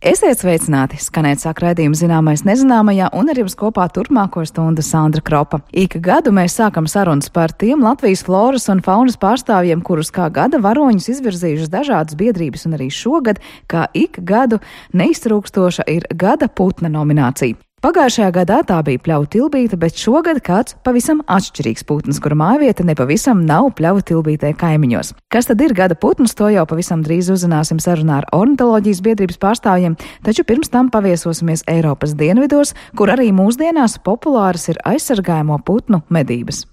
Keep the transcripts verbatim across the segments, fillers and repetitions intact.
Esiet sveicināti! Skanēt sāk raidījumu Zināmais nezināmajā un ar jums kopā turpmāko stundu Sandra Kropa. Ik gadu mēs sākam sarunas par tiem Latvijas floras un faunas pārstāvjiem, kurus kā gada varoņus izvirzījušas dažādas biedrības, un arī šogad, kā ik gadu, neiztrūkstoša ir gada putna nominācija. Pagājušajā gadā tā bija pļauju tilbīte, bet šogad kāds pavisam atšķirīgs putns, kura mājvieta nepavisam nav pļauju tilbītē kaimiņos. Kas tad ir gada putns, to jau pavisam drīz uzzināsim sarunā ar ornitoloģijas biedrības pārstāvjiem, taču pirms tam paviesosimies Eiropas dienvidos, kur arī mūsdienās populāras ir aizsargājamo putnu medības.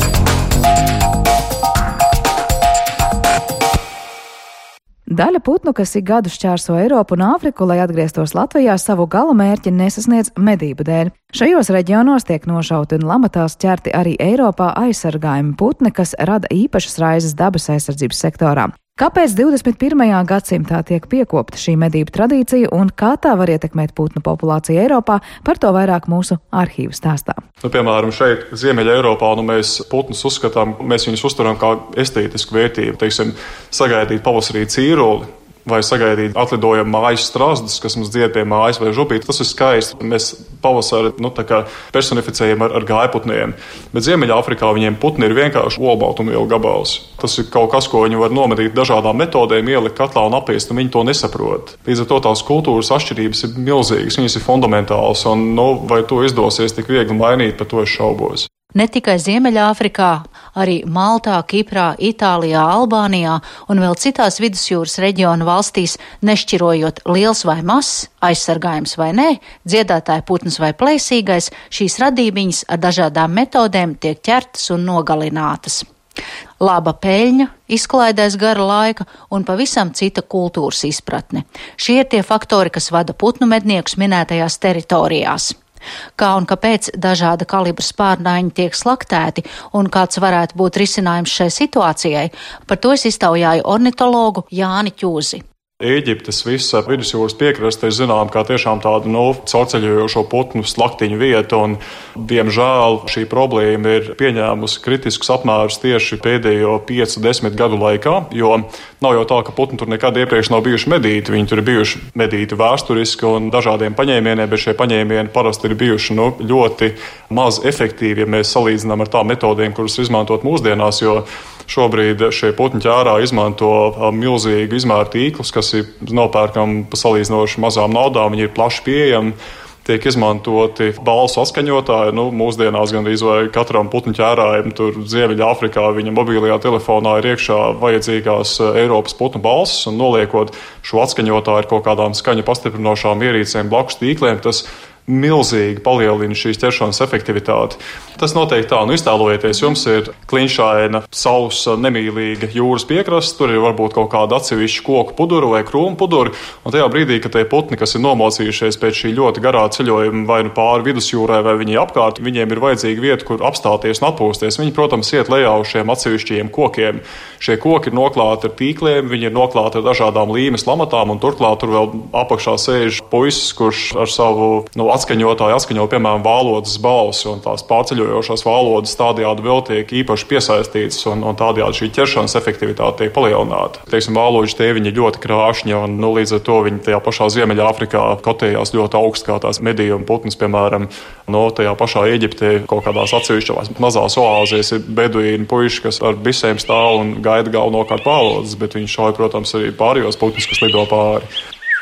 Daļa putnu, kas ik gadu šķērso Eiropu un Āfriku, lai atgrieztos Latvijā, savu gala mērķi nesasniedz medību dēļ. Šajos reģionos tiek nošauti un lamatās ķerti arī Eiropā aizsargājumi putni, kas rada īpašas raizes dabas aizsardzības sektorā. Kāpēc divdesmit pirmajā gadsimtā tiek piekopta šī medību tradīcija un kā tā var ietekmēt putnu populāciju Eiropā, par to vairāk mūsu arhīvu stāstā. Nu, piemēram, šeit Ziemeļa Eiropā nu, mēs putnus uzskatām, mēs viņus uztveram kā estētisku vērtību. Teiksim, sagaidīt pavasarī cīruli vai sagaidīt atlidojam mājas strazdus, kas mums dzied pie mājas vai župīt. Tas ir skaisti. Mēs pavasari nu, personificējam ar, ar gājputniem. Bet Ziemeļāfrikā viņiem putni ir vienkārši olbaltumvielu gabals. Tas ir kaut kas, ko viņi var nometīt dažādām metodēm, ielikt katlā un apiest, un viņi to nesaprot. Līdz ar to tās kultūras atšķirības ir milzīgas, viņas ir fundamentālas, un nu, vai to izdosies tik viegli mainīt, par to es šaubos. Ne tikai Ziemeļāfrikā, arī Maltā, Kiprā, Itālijā, Albānijā un vēl citās vidusjūras reģionu valstīs, nešķirojot liels vai mazs, aizsargājums vai nē, dziedātāja putns vai plēsīgais, šīs radībiņas ar dažādām metodēm tiek ķertas un nogalinātas. Laba peļņa, izklaidēs gara laika un pavisam cita kultūras izpratne. Šie ir tie faktori, kas vada putnu medniekus minētajās teritorijās. Kā un kāpēc dažāda kalibra spārnaiņi tiek slaktēti un kāds varētu būt risinājums šai situācijai, par to es iztaujāju ornitologu Jāni Ķūzi. Ēģiptes visa vidusjūras piekraste ir zinām kā tiešām tāda nu, caurceļojošo putnu slaktiņu vieta, un diemžēl šī problēma ir pieņēmusi kritiskus apmērus tieši pēdējo piecu desmit gadu laikā, jo nav jau tā, ka putni tur nekad iepriekš nav bijuši medīti, viņi tur ir bijuši medīti vēsturiski un dažādiem paņēmieniem, bet šie paņēmieni parasti ir bijuši nu, ļoti maz efektīvi, ja mēs salīdzinām ar tām metodēm, kuras izmantot mūsdienās, jo šobrīd šie putni ķērā izmanto milzīgu izmēru tīklus, kas ir nopērkami pa salīdzinoši mazām naudām, viņi ir plaši pieejami, tiek izmantoti balsu atskaņotāji, nu, mūsdienās gandrīz vai katram putnu ķērājam, tur Ziemeļāfrikā viņa mobilajā telefonā ir iekšā vajadzīgās Eiropas putnu balsis, un noliekot šo atskaņotāju ar kaut kādām skaņu pastiprinošām ierīcēm blakus tīkliem, tas milzīgi palielina šīs ķeršanas efektivitāti. Tas noteikti tā, nu iztēlojieties, jums ir kliņšaina, sausa, nemīlīga jūras piekrasts, tur ir varbūt kaut kāda atsevišķa koku pudura vai krūmu pudura, un tajā brīdī, kad tie putni, kas ir nomocījušies pēc šī ļoti garā ceļojuma vai nu pāri vidusjūrai vai viņi apkārt, viņiem ir vajadzīga vieta, kur apstāties un atpūsties. Viņi, protams, iet lejā uz šiem atsevišķiem kokiem. Šie koki ir noklāti ar tīkliem, viņi ir noklāti ar dažādām līmes lamatām, un turklāt tur vēl apakšā sēž puisis, kurš ar savu nu, atskaņotāji atskaņo, piemēram, vālodas balsi, un tās pārceļojošās vālodas tādējādi vēl tiek īpaši piesaistītas, un, un tādējādi šī ķeršanas efektivitāte tiek palielināta. Teiksim, vāloģi tēviņi ir ļoti krāšņi, un nu, līdz ar to viņi tajā pašā Ziemeļāfrikā kotējās ļoti augsts kā tās medījuma putnas, piemēram, no tajā pašā Ēģiptē kaut kādās atsevišķās mazās oāzēs ir beduīni puiši, kas ar bisēm stāv un gaida galvenokārt vālodas, bet viņi šauj, protams, arī pārējos putnus, kas lido pāri.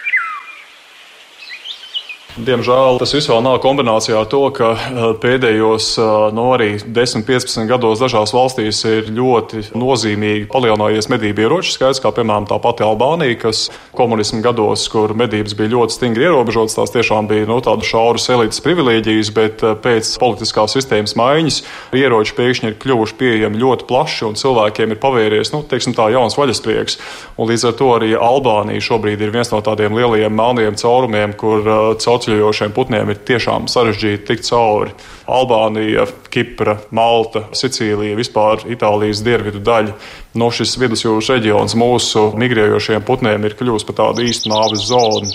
Diemžēl tas viss vēl nav kombinācijā ar to, ka pēdējos no arī desmit piecpadsmit gados dažās valstīs ir ļoti nozīmīgi palielinājies medību ieroču skaits, kā piemēram tā pati Albānija, kas komunismu gados, kur medības bija ļoti stingri ierobežotas, tās tiešām bija nu, tāda šauras elites privilēģijas, bet pēc politiskās sistēmas maiņas ieroči pēkšņi ir kļuvuši pieejami ļoti plaši un cilvēkiem ir pavērties, nu, teiksim tā, jauns vaļasprieks. Un līdz ar to arī Albānija šobrīd ir viens no tādiem lielajiem melniem caurumiem, kur caurceļojošiem putniem ir tiešām sarežģīti tikt cauri. Albānija, Kipra, Malta, Sicīlija, vispār Itālijas dienvidu daļa. No šis vidusjūras reģions mūsu migrējošiem putniem ir kļuvis par tādu īstu nāves zonu.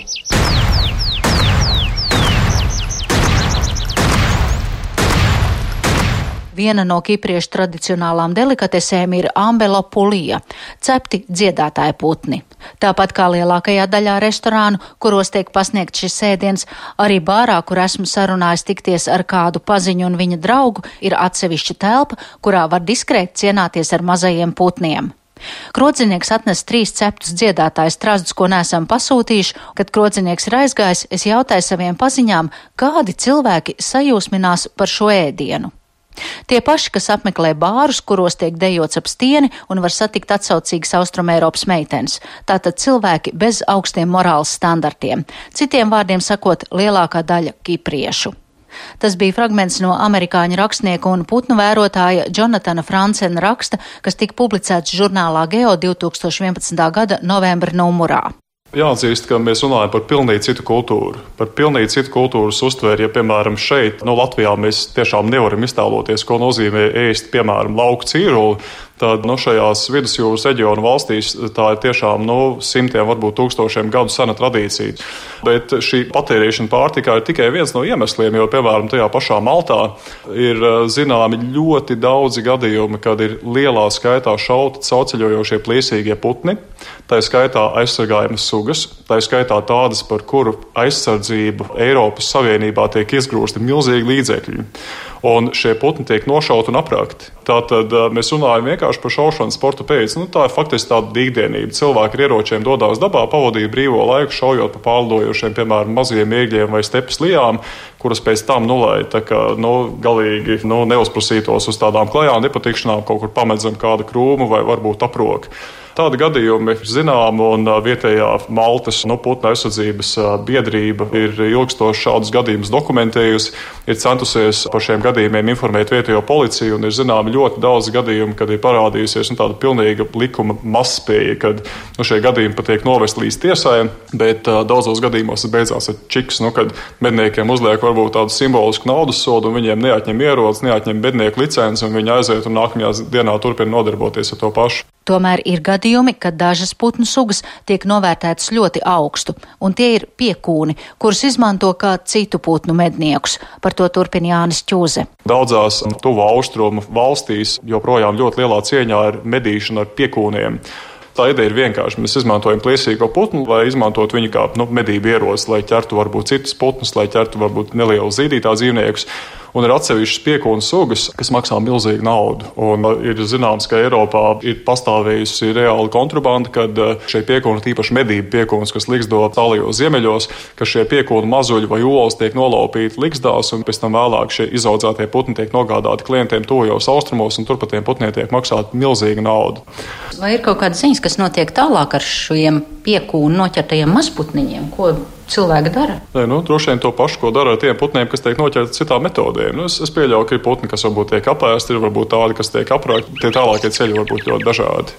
Viena no kipriešu tradicionālām delikatesēm ir ambelopulija, cepti dziedātāji putni. Tāpat kā lielākajā daļā restorānu, kuros tiek pasniegt šis ēdiens, arī bārā, kur esmu sarunājis tikties ar kādu paziņu un viņa draugu, ir atsevišķa telpa, kurā var diskrēt cienāties ar mazajiem putniem. Krodzinieks atnes trīs ceptus dziedātājus trazdus, ko neesam pasūtījuši. Kad krodzinieks ir aizgājis, es jautāju saviem paziņām, kādi cilvēki sajūsminās par šo ēdienu. Tie paši, kas apmeklē bārus, kuros tiek dejots ap stieni un var satikt atsaucīgas Austrumēropas meitenes. Tātad cilvēki bez augstiem morāles standartiem. Citiem vārdiem sakot, lielākā daļa kipriešu. Tas bija fragments no amerikāņu rakstnieka un putnu vērotāja Jonatana Francena raksta, kas tika publicēts žurnālā Geo divs tūkstoši vienpadsmitā gada novembra numurā. Jāatzīst, ka mēs runājam par pilnīgi citu kultūru, par pilnīgi citu kultūras uztveri. Ja, piemēram, šeit, no Latvijā, mēs tiešām nevaram iztēloties, ko nozīmē ēst, piemēram, lauku cīruli, tad no šajās vidusjūras reģionu valstīs tā ir tiešām no simtiem, varbūt tūkstošiem gadu sena tradīcija. Bet šī patērēšana pārtikā ir tikai viens no iemesliem, jo, piemēram, tajā pašā Maltā ir zināmi ļoti daudzi gadījumi, kad ir lielā skaitā šauti cauceļojošie plīsīgie putni, tā skaitā aizsargājamas sugas, tā skaitā tādas, par kuru aizsardzību Eiropas Savienībā tiek izgrūsti milzīgi līdzekļi. Un šie putni tiek nošauti un aprākti. Tātad mēs runājam vienkārši par šaušanu sporta pēc. Nu, tā ir faktiski tāda dīkdienība. Cilvēki ar ieročiem dodās dabā, pavadīja brīvo laiku, šaujot pa pārlidojošiem, piemēram, mazajiem ēgļiem vai stepes lijām, kuras pēc tam, nu, lai tā kā, nu, galīgi, nu, neuzprasītos uz tādām klajām nepatikšanām, kaut kur pamedzam kādu krūmu vai varbūt aproku. Tādi gadījumi ir zināmi, un vietējā Maltas nu, putnu aizsardzības biedrība ir ilgstoši šādus gadījumus dokumentējusi, ir centusies par šiem gadījumiem informēt vietējo policiju, un ir zināmi ļoti daudz gadījumu, kad ir parādījusies nu, tāda pilnīga likuma mazspēja, kad nu, šie gadījumi pat tiek novest līdz tiesai, bet uh, daudzos gadījumos tas beidzās ar čiks, nu, kad medniekiem uzliek varbūt tādu simbolisku naudas sodu, un viņiem neatņem ierocis, neatņem mednieku licenci, un viņi aiziet un nākamajā dienā turpina nodarboties ar to pašu. Tomēr ir gadījumi, kad dažas putnu sugas tiek novērtētas ļoti augstu, un tie ir piekūni, kurus izmanto kā citu putnu medniekus. Par to turpina Jānis Ķūze. Daudzās tuvu austrumu valstīs joprojām ļoti lielā cieņā ir medīšana ar piekūniem. Tā ideja ir vienkārši. Mēs izmantojam plēsīgo putnu, lai izmantotu viņu kā nu, medību ieroci, lai ķertu varbūt citus putnus, lai ķertu varbūt nelielus zīdītā dzīvniekus. Un ir atsevišķas piekūnu sugas, kas maksā milzīgu naudu. Un ir zināms, ka Eiropā ir pastāvējusi reāla kontrabanda, kad šie piekūni, tīpaši medību piekūns, kas ligzdo tālajos ziemeļos, ka šie piekūnu mazuļi vai olas tiek nolaupīti ligzdās, un pēc tam vēlāk šie izaudzētie putni tiek nogādāti klientiem tuvajos austrumos, un tur par tiem putniem tiek maksāta milzīga nauda. Vai ir kaut kādas ziņas, kas notiek tālāk ar šiem piekūnu noķertajiem mazputniņiem? Ko cilvēki dara? Nē, nu, droši vien to pašu, ko dara ar tiem putniem, kas tiek noķerti citām metodēm. Nu, es, es pieļauju, ka ir putni, kas varbūt tiek apēsti, ir varbūt tādi, kas tiek aprākti. Tie tālākie ceļi var būt ļoti dažādi.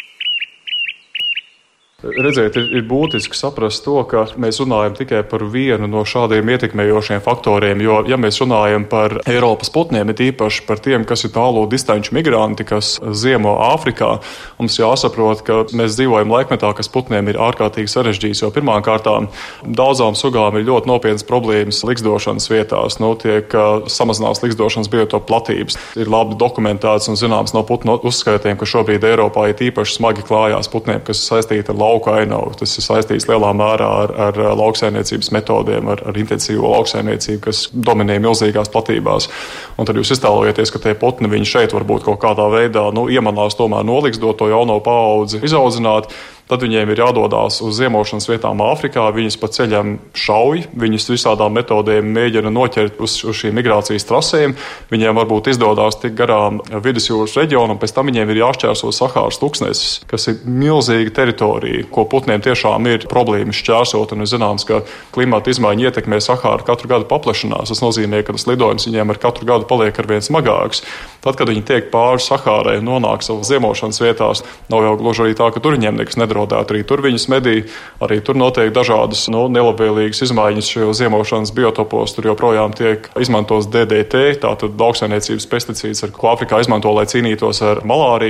Redzēt, ir, ir būtiski saprast to, ka mēs runājam tikai par vienu no šādiem ietekmējošiem faktoriem, jo, ja mēs runājam par Eiropas putniem, ir īpaši par tiem, kas ir tālo distanču migranti, kas ziemo Āfrikā, mums jāsaprot, ka mēs dzīvojam laikmetā, kas putniem ir ārkārtīgi sarežģīts, jo pirmām kārtām daudzām sugām ir ļoti nopietnas problēmas ligzdošanas vietās, nu, tiek samazinās ligzdošanas biotopu platības. Ir labi dokumentēts un zināms no putnu uzskaitiem, ka šobrīd Eiropā ir īpaši smagi klājās putniem, kas ir saistīti ar lauku ainavu. Tas ir saistīts lielā mērā ar, ar lauksaimniecības metodēm, ar, ar intensīvo lauksaimniecību, kas dominē milzīgās platībās. Un tad jūs iztēlojaties, ka tie putni viņi šeit varbūt kaut kādā veidā nu, iemanās tomēr noliksdot to jauno paudzi izaudzināt. Tad viņiem ir jādodās uz ziemošanas vietām Āfrikā, viņus pa ceļam šauj, viņus visādām metodēm mēģina noķert uz, uz šīm migrācijas trasēm. Viņiem varbūt izdodās tik garām vidusjūras reģionu, un pēc tam viņiem ir jāšķērso Sahāras tūkstnesis, kas ir milzīga teritorija, ko putniem tiešām ir problēmas šķērsot, un ir zināms, ka klimata izmaiņa ietekmē Sahāru katru gadu paplašanās. Tas nozīmē, ka tas lidojums viņiem ar katru gadu paliek arvien smagāks. Tad, kad viņi tiek pāri Sahārai un nonāk savas ziemošanas vietās, nav jau gluži arī tā, ka tur viņiem nekas nedara. Arī tur viņas medī, arī tur notiek dažādas nu, nelabvēlīgas izmaiņas šajos ziemošanas biotopos. Tur joprojām tiek izmantots D D T, tātad lauksaimniecības pesticīds, ar ko Āfrikā izmanto, lai cīnītos ar malāriju.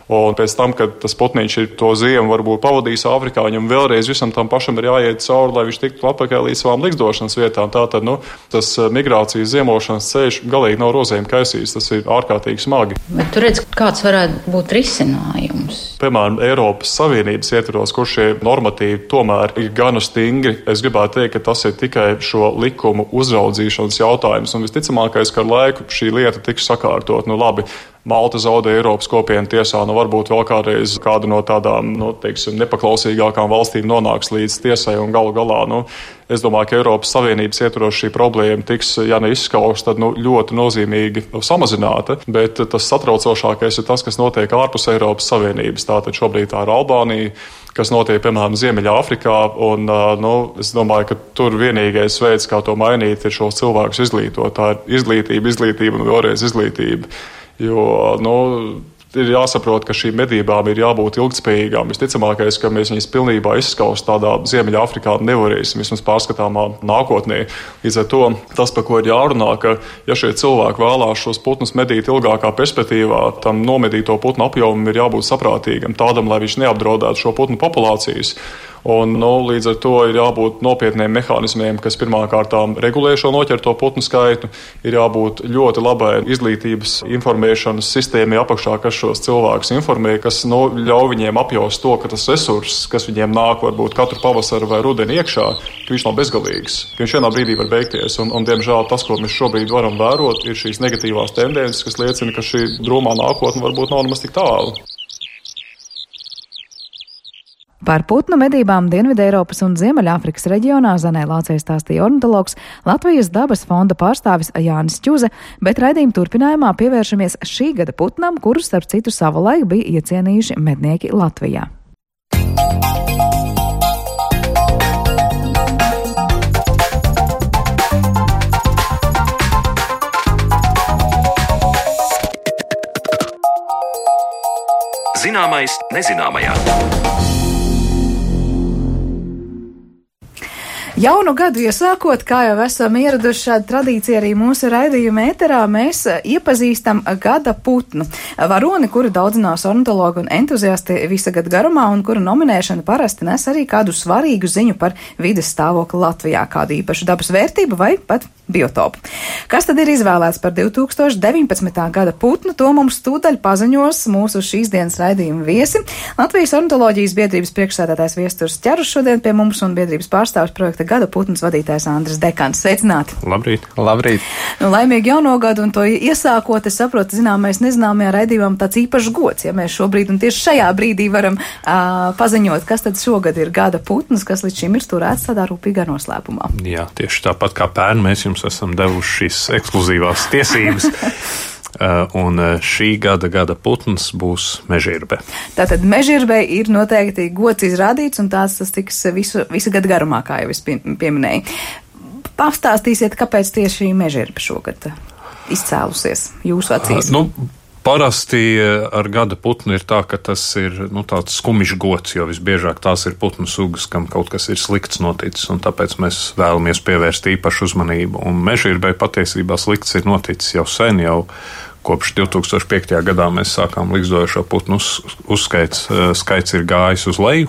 Un pēc tam, kad tas putniņš ir to ziemu varbūt pavadījis Āfrikā, viņam vēlreiz visam tam pašam ir jāiet cauri, lai viņš tiktu atpakaļ līdz savām likdošanas vietām. Tātad, nu, tas migrācijas ziemošanas ceļš galīgi nav rozēm kaisīs, tas ir ārkārtīgi smagi. Bet tu redz, kāds varētu būt risinājums? Piemēram, Eiropas Savienības ietvaros, kur šie normatīvi tomēr ir gana stingri, es gribētu teikt, ka tas ir tikai šo likumu uzraudzīšanas jautājums. Un visticamākais, ka ar laiku šī lieta tiks sakārtot. Nu, labi, Malta zaudē Eiropas kopienu tiesā, nu varbūt vēl kādreiz kāda no tādām, nu, teiksim, nepaklausīgākām valstīm nonāks līdz tiesai un galu galā, nu, es domāju, ka Eiropas Savienības ietvaros šī problēma tiks, ja neizskausta, tad, nu, ļoti nozīmīgi samazināta, bet tas satraucošākais ir tas, kas notiek ārpus Eiropas Savienības. Tātad šobrīd tā ir Albānija, kas notiek, piemēram, Ziemeļāfrikā, un, nu, es domāju, ka tur vienīgais veids, kā to mainīt, ir šos cilvēkus izglītot. Tā ir izglītība, izglītība un vēlreiz izglītība. Jo, nu, ir jāsaprot, ka šīm medībām ir jābūt ilgtspējīgām. Visticamākais, ka mēs viņas pilnībā izskaust tādā Ziemeļāfrikā nevarēsim, vismaz pārskatāmā nākotnē. Līdz ar to tas, par ko ir jārunā, ka ja šie cilvēki vēlās šos putnus medīt ilgākā perspektīvā, tam nomedīto putnu apjomam ir jābūt saprātīgam, tādam, lai viņš neapdraudētu šo putnu populācijas. Un, nu, līdz ar to ir jābūt nopietniem mehānismiem, kas pirmkārtām regulē šo noķerto putnu skaitu. Ir jābūt ļoti labai izglītības informēšanas sistēmai apakšā, kas šos cilvēkus informē, kas, nu, ļauj viņiem apjaust to, ka tas resurss, kas viņiem nāk varbūt katru pavasaru vai rudeni iekšā, ka viņš nav bezgalīgs. Viņš vienā brīdī var beigties. Un, un diemžēl tas, ko mēs šobrīd varam vērot, ir šīs negatīvās tendences, kas liecina, ka šī drūmā nākotne varbūt nav nemaz tik tālu. Par putnu medībām Dienvideiropas un Ziemeļāfrikas reģionā Zanē Lācei stāstīja ornitologs Latvijas dabas fonda pārstāvis Jānis Čuze, bet raidījuma turpinājumā pievēršamies šī gada putnam, kurus starp citu savulaik bija iecienījuši mednieki Latvijā. Zināmais nezināmajā. Jaunu gadu iesākot, kā jau esam ieraduši šādu tradīciju arī mūsu raidījuma ēterā, mēs iepazīstam gada putnu. Varoni, kuru daudzinās ornitologi un entuziasti visa gada garumā, un kuru nominēšana parasti nes arī kādu svarīgu ziņu par vides stāvokli Latvijā, kādu īpašu dabas vērtību vai pat biotopu. Kas tad ir izvēlēts par divi tūkstoši deviņpadsmitā gada putnu, to mums tūdaļ paziņos mūsu šīs dienas raidījuma viesi. Latvijas ornitoloģijas biedrības priekšsēdētājs Viesturs Ķerus šodien pie mums un biedrības pārstāvis projekta Gada putns vadītājs Andris Dekans. Sveicināti! Labrīt! Labrīt! Nu, laimīgi jauno gadu, un to iesākot, es saprotu, zināmais nezināmajā raidījumam tāds īpašs gods, ja mēs šobrīd un tieši šajā brīdī varam uh, paziņot, kas tad šogad ir gada putns, kas līdz šim ir turēts tādā rūpīgā noslēpumā. Jā, tieši tāpat kā pērn mēs jums esam devuši šīs ekskluzīvās tiesības. Uh, un šī gada gada putns būs mežirbe. Tātad mežirbe ir noteikti gods izrādīts, un tāds tas tiks visu, visu gadu garumā, kā jau es pie, pieminēju. Pastāstīsiet, kāpēc tieši šī mežirbe šogad izcēlusies jūsu acīs? Uh, nu, Parasti ar gada putnu ir tā, ka tas ir nu, tāds skumjš gods, jo visbiežāk tās ir putnu sugas, kam kaut kas ir slikts noticis, un tāpēc mēs vēlamies pievērst īpašu uzmanību. Un mežirbai patiesībā slikts ir noticis jau sen, jau kopš divi tūkstoši piektajā gadā mēs sākām likstojošo putnu uz, uzskaits, skaits ir gājis uz leju.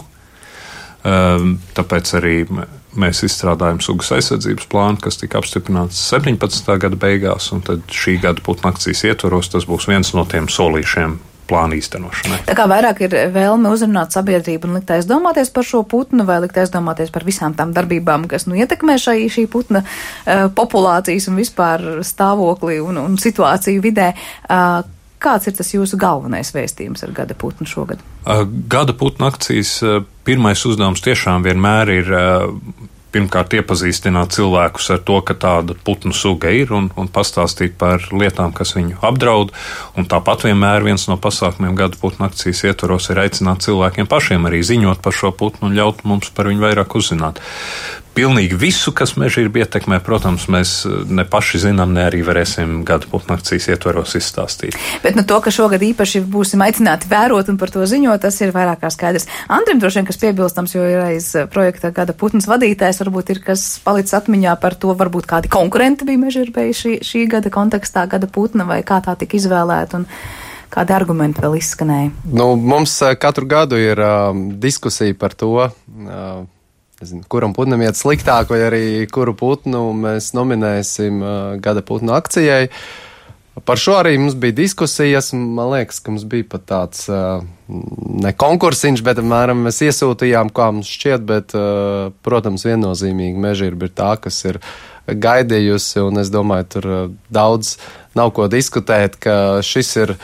Tāpēc arī mēs izstrādājam sugas aizsardzības plānu, kas tika apstiprināts septiņpadsmitā gada beigās, un tad šī gada putnu akcijas ietvaros tas būs viens no tiem solīšiem plānu īstenošanai. Tā kā vairāk ir vēlme uzrunāt sabiedrību un likt aizdomāties par šo putnu, vai likt aizdomāties par visām tām darbībām, kas nu ietekmē šai, šī putna uh, populācijas un vispār stāvokli un, un situāciju vidē. Uh, Kāds ir tas jūsu galvenais vēstījums ar gada putnu šogad? Gada putnu akcijas pirmais uzdevums tiešām vienmēr ir pirmkārt iepazīstināt cilvēkus ar to, ka tāda putnu suga ir un, un pastāstīt par lietām, kas viņu apdraud. Un tāpat vienmēr viens no pasākumiem gada putnu akcijas ietvaros ir aicināt cilvēkiem pašiem arī ziņot par šo putnu un ļaut mums par viņu vairāk uzzināt. Pilnīgi visu, kas mežirbi ietekmē, protams, mēs ne paši zinām, ne arī varēsim gada putnu akcijas ietvaros izstāstīt. Bet nu, to, ka šogad īpaši būsim aicināti vērot un par to ziņot, tas ir vairāk kā skaidrs. Andrim droši vien, kas piebilstams, jo ir aiz projekta Gada putns vadītājs, varbūt ir kas palicis atmiņā par to, varbūt kādi konkurenti bija mežirbēji šī, šī gada kontekstā, gada putna, vai kā tā tika izvēlēta un Kādi argumenti vēl izskanēja? Nu, mums katru gadu ir uh, diskusija par to, uh, nezinu, kuram putnam iet sliktāk, vai arī kuru putnu mēs nominēsim uh, gada putnu akcijai. Par šo arī mums bija diskusijas. Man liekas, ka mums bija pat tāds uh, ne konkursiņš, bet apmēram mēs iesūtījām, kā mums šķiet, bet, uh, protams, viennozīmīgi Mežģirba ir tā, kas ir gaidījusi, un es domāju, tur uh, daudz nav ko diskutēt, ka šis ir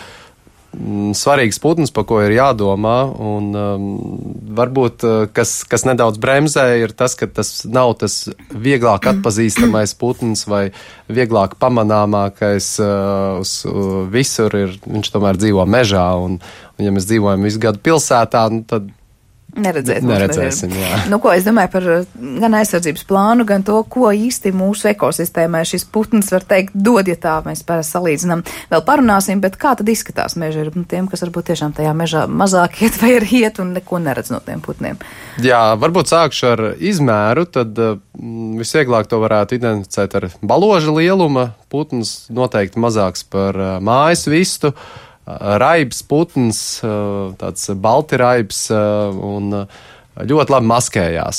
svarīgs putns, par ko ir jādomā, un um, varbūt, kas, kas nedaudz bremzē, ir tas, ka tas nav tas vieglāk atpazīstamais putns vai vieglāk pamanāmākais uh, uz uh, visur ir, viņš tomēr dzīvo mežā, un, un ja mēs dzīvojam visu gadu pilsētā, nu, tad Neredzēt, neredzēsim, jā. Nu, ko es domāju par gan aizsardzības plānu, gan to, ko īsti mūsu ekosistēmai šis putns var teikt dod, ja tā mēs parasti salīdzinām. Vēl parunāsim, bet kā tad izskatās Mežģirba nu, tiem, kas varbūt tiešām tajā mežā mazāk iet vai ir iet un neko neredz no tiem putniem? Jā, varbūt sākšu ar izmēru, tad mm, visvieglāk to varētu identificēt ar baloža lieluma. Putns noteikti mazāks par uh, mājas vistu. Raibs putns, tāds balti raibs un ļoti labi maskējās.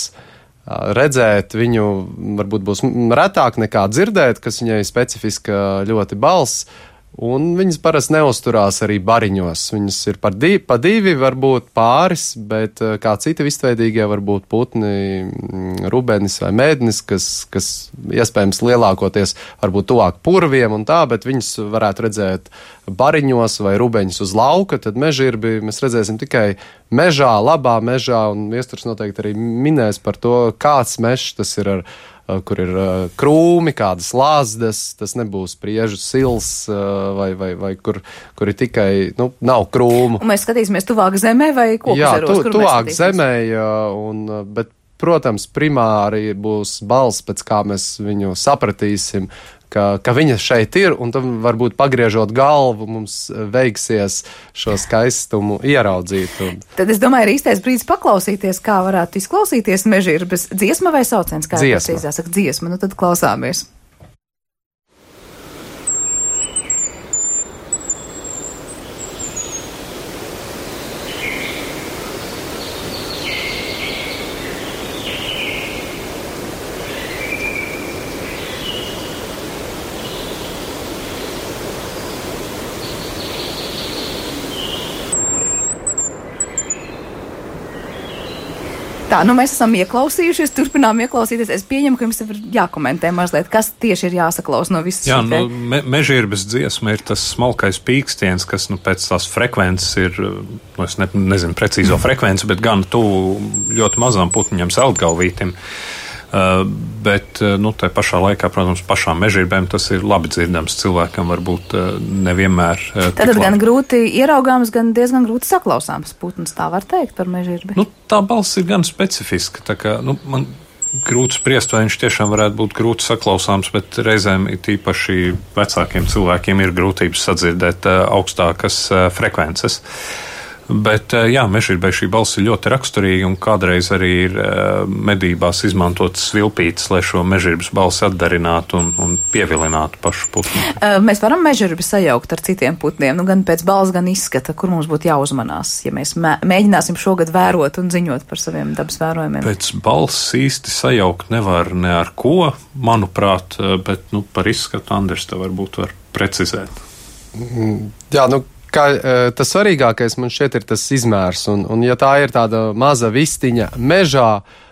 Redzēt viņu varbūt būs retāk nekā dzirdēt, kas viņai specifiska ļoti balss, un viņas parasti neuzturās arī bariņos. Viņas ir par divi, pa divi varbūt pāris, bet kā citi vistveidīgie varbūt putni, rubenis vai mēdnis, kas, kas iespējams lielākoties varbūt tuvāk purviem un tā, bet viņas varētu redzēt bariņos vai rubeņus uz lauka, tad Mežģirbi mēs redzēsim tikai mežā, labā mežā, un viesturs noteikti arī minēs par to, kāds mežs tas ir ar kur ir krūmi, kādas lāzdas, tas nebūs priežu sils vai, vai, vai kur, kur ir tikai, nu, nav krūmu. Un mēs skatīsimies tuvāk zemē vai koku Jā, zeros? Tu, tuvāk zemē, un, bet, protams, primāri būs balss, pēc kā mēs viņu sapratīsim, ka, ka viņa šeit ir, un tam varbūt pagriežot galvu mums veiksies šo skaistumu ieraudzīt. Un... Tad es domāju, ir īstais brīdis paklausīties, kā varētu izklausīties Mežģirbas dziesma vai sauciens, kā dziesma. Precīzāk saka, dziesma. Nu tad klausāmies. Tā, nu mēs esam ieklausījušies, turpinām ieklausīties. Es pieņemu, ka jums ir jākomentē mazliet, kas tieši ir jāsaklaus no visas. Jā, nu, me, Mežģirbas dziesma ir tas smalkais pīkstiens, kas, nu, pēc tās frekvences ir, nu, es ne, nezinu precīzo frekvenci, bet gan tuvu ļoti mazām putniņam zeltgalvītim. Uh, bet, nu, tai pašā laikā, protams, pašām mežģirbēm tas ir labi dzirdams. Cilvēkam varbūt uh, nevienmēr. Uh, Tad gan grūti ieraugāms, gan diezgan grūti saklausāms putns, tā var teikt par mežģirbi. Nu, tā balss ir gan specifiska, tā kā, nu, man grūti spriest, vai viņš tiešām varētu būt grūti saklausāms, bet reizēm it īpaši vecākiem cilvēkiem ir grūtības sadzirdēt uh, augstākas uh, frekvences. Bet, jā, Mežģirbai šī balss ir ļoti raksturīga, un kādreiz arī ir medībās izmantotas svilpītes, lai šo Mežģirbas balsi atdarinātu un, un pievilinātu pašu putnu. Mēs varam Mežģirbi sajaukt ar citiem putniem, nu gan pēc balss, gan izskata, kur mums būtu jāuzmanās, ja mēs mē, mēģināsim šogad vērot un ziņot par saviem dabas vērojumiem. Pēc balss īsti sajaukt nevar ne ar ko, manuprāt, bet, nu, par izskatu Andris te varbūt var precizēt. Jā, nu, kā, tas svarīgākais man šķiet ir tas izmērs, un, un ja tā ir tāda maza vistiņa mežā,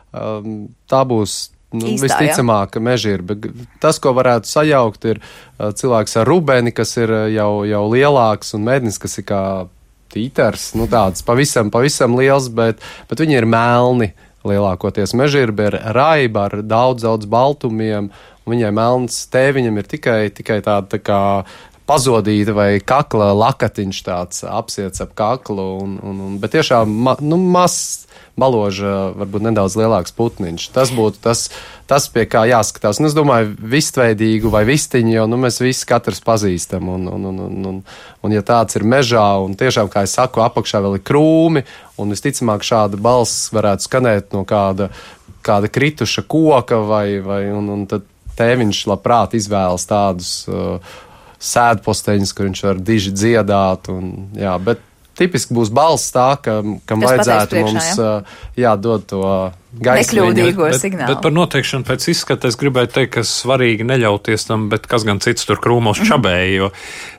tā būs nu, Īstā, visticamāk Mežģirba. Tas, ko varētu sajaukt, ir cilvēks ar rubeni, kas ir jau, jau lielāks, un mednis, kas ir kā tīters, nu tāds pavisam, pavisam liels, bet, bet viņi ir melni lielākoties. Mežģirba ir raiba ar daudz, daudz baltumiem, un viņai melns tēviņam ir tikai, tikai tāda tā kā pazodīta vai kakla lakatiņš tāds apsiets ap kaklu, un, un, un, bet tiešām ma, nu, mazs baloža, varbūt nedaudz lielāks putniņš. Tas būtu tas, tas, pie kā jāskatās. Un es domāju, vistveidīgu vai vistiņu jau nu, mēs visi katrs pazīstam, un, un, un, un, un, un ja tāds ir mežā, un tiešām, kā es saku, apakšā vēl ir krūmi, un visticamāk šāda balss varētu skanēt no kāda, kāda krituša koka, vai, vai, un, un tad tēviņš labprāt izvēlas tādus uh, sēdposteņus, kur viņš var diži dziedāt. Un, jā, bet tipiski būs balss tā, ka, kam Kas vajadzētu priekšā, mums ja? jā, dot to gaismiņu. Nekļūdīgo bet, signālu. bet par noteikšanu pēc izskata es gribēju teikt, ka svarīgi neļauties tam, bet kas gan cits tur krūmos čabēja, jo,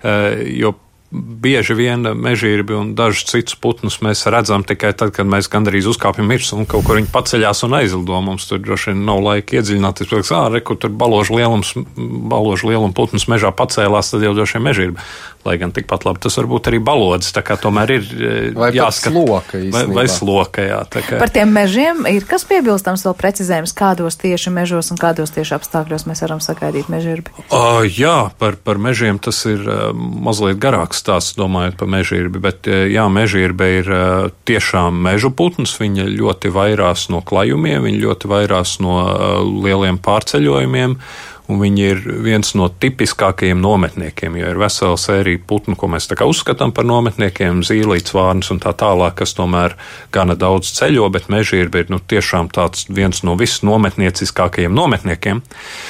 jo bieži vien mežģīrbi un dažus citus putnus mēs redzam tikai tad, kad mēs gandrīz uzkāpjam virsū un kaut kur viņi paceļās un aizlido. Mums tur droši vien nav laika iedziļināties. Pēc, ā, re, kur tur baložu lielums, baložu lielums putnus mežā pacēlās, tad jau droši vien mežģīrbi. Lai gan tikpat labi tas var būt arī balodis, tā kā tomēr ir vai jāskat. Sloka, vai, vai sloka, jā. Tā kā. Par tiem mežiem ir kas piebilstams vēl precizējums, kādos tieši mežos un kādos tieši apstākļos mēs varam sagaidīt mežģirbi? Uh, jā, par, par mežiem tas ir uh, mazliet garāks stāsts, domājot par mežģirbi, bet uh, jā, mežģirbe ir uh, tiešām mežu putns, viņa ļoti vairās no klajumiem, viņa ļoti vairās no uh, lieliem pārceļojumiem, un viņi ir viens no tipiskākajiem nometniekiem, jo ir vesela sērija putnu, ko mēs tā kā uzskatām par nometniekiem, zīlīts, vārnas un tā tālāk, kas tomēr gana daudz ceļo, bet mežģirbe ir nu, tiešām tāds viens no visnometnieciskākajiem nometniekiem,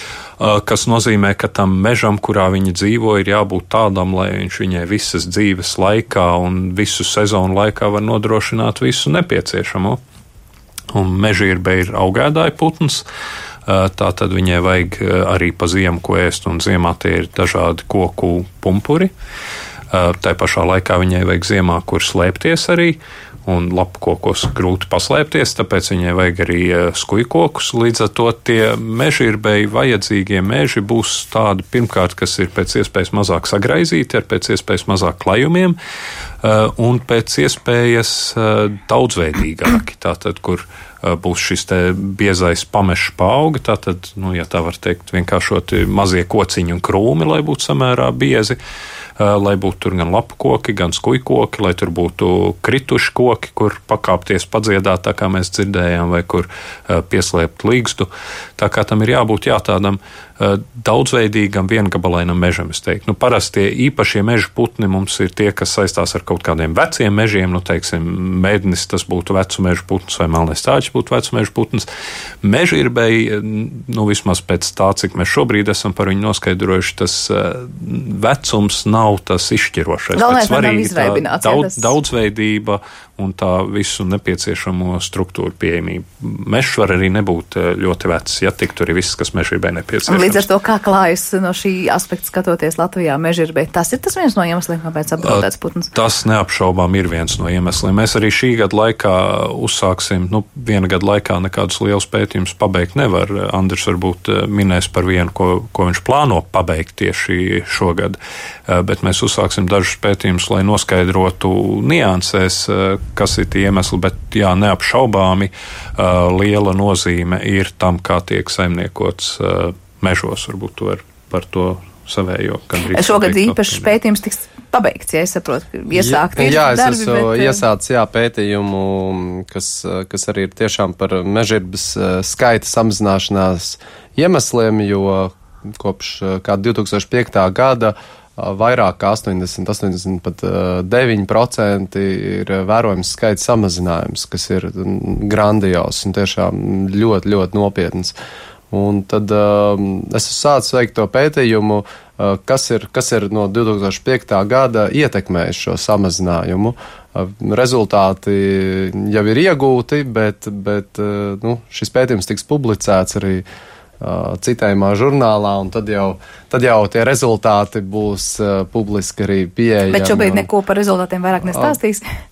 kas nozīmē, ka tam mežam, kurā viņi dzīvo, ir jābūt tādam, lai viņš viņai visas dzīves laikā un visu sezonu laikā var nodrošināt visu nepieciešamo. Un mežģirbe ir augēdāja putns, tā tad viņai vajag arī pa ziemu ko ēst, un ziemā tie ir dažādi koku pumpuri. Tā pašā laikā viņai vajag ziemā, kur slēpties arī, un lapkokos grūti paslēpties, tāpēc viņai vajag arī skujkokus. Līdz ar to tie mežģirbei vajadzīgie meži būs tādi, pirmkārt, kas ir pēc iespējas mazāk sagraizīti, ar pēc iespējas mazāk klajumiem, un pēc iespējas daudzveidīgāki, tātad, kur būs šis te biezais pamešs paauga, tātad, nu, ja tā var teikt, vienkāršoti mazie kociņi un krūmi, lai būtu samērā biezi, lai būtu tur gan lapu koki, gan skujkoki, lai tur būtu krituši koki, kur pakāpties padziedāt, tā kā mēs dzirdējām, vai kur pieslēpt līgstu. Tā kā tam ir jābūt jā tādam daudzveidīgam, viengabalainam mežam, es teiktu. Nu, parasti tie īpašie meža putni mums ir tie, kas saistās ar kaut kādiem veciem mežiem, nu, teiksim, mednis, tas būtu vecu meža putns, vai melnais tāķis būtu vecu meža putns. Mežģirbei, nu, vismaz pēc tā, cik mēs šobrīd esam par viņu noskaidrojuši, tas vecums nav tas izšķirošais. Galvenais svarīgi nav izraibināts, tā daudz, ja, tas... daudzveidība un tā visu nepieciešamo struktūru pieejamība. Mežs var arī nebūt ļoti vecs, ja tik tur ir viss, kas mežģirbai nepieciešams. Līdz ar to, kā klājas no šī aspekta skatoties Latvijā mežģirbei, tas ir tas viens no iemesliem, kāpēc apdraudēts putns? Tas neapšaubām ir viens no iemesliem. Mēs arī šī gada laikā uzsāksim, nu, viena gada laikā nekādus lielus pētījumus pabeigt nevar. Andris varbūt minēs par vienu, ko, ko viņš plāno pabeigt tieši šogad, bet mēs uzsāksim dažus pētījumus, lai noskaidrotu niansēs, kas ir tie iemesli, bet jā, neapšaubāmi liela nozīme ir tam, kā tiek saimniekots mežos, varbūt to var par to savējo. Šogad īpašs pētījums tiks pabeigts, ja es saprotu, iesākt ir jā, es darbi, esmu bet... iesācis, jā, pētījumu, kas, kas arī ir tiešām par mežģirbes skaita samazināšanās iemesliem, jo kopš kā divi tūkstoši piektā gada vairāk kā astoņdesmit, astoņdesmit pat deviņi procenti ir vērojams skaita samazinājums, kas ir grandios un tiešām ļoti, ļoti nopietns. Un tad uh, es esmu sācis veikt to pētījumu, uh, kas, ir, kas ir no divi tūkstoši piektā gada ietekmējis šo samazinājumu. Uh, rezultāti jau ir iegūti, bet, bet uh, nu, šis pētījums tiks publicēts arī uh, citējumā žurnālā, un tad jau, tad jau tie rezultāti būs uh, publiski arī pieejami. Bet šobrīd neko par rezultātiem vairāk nestāstīs? Uh,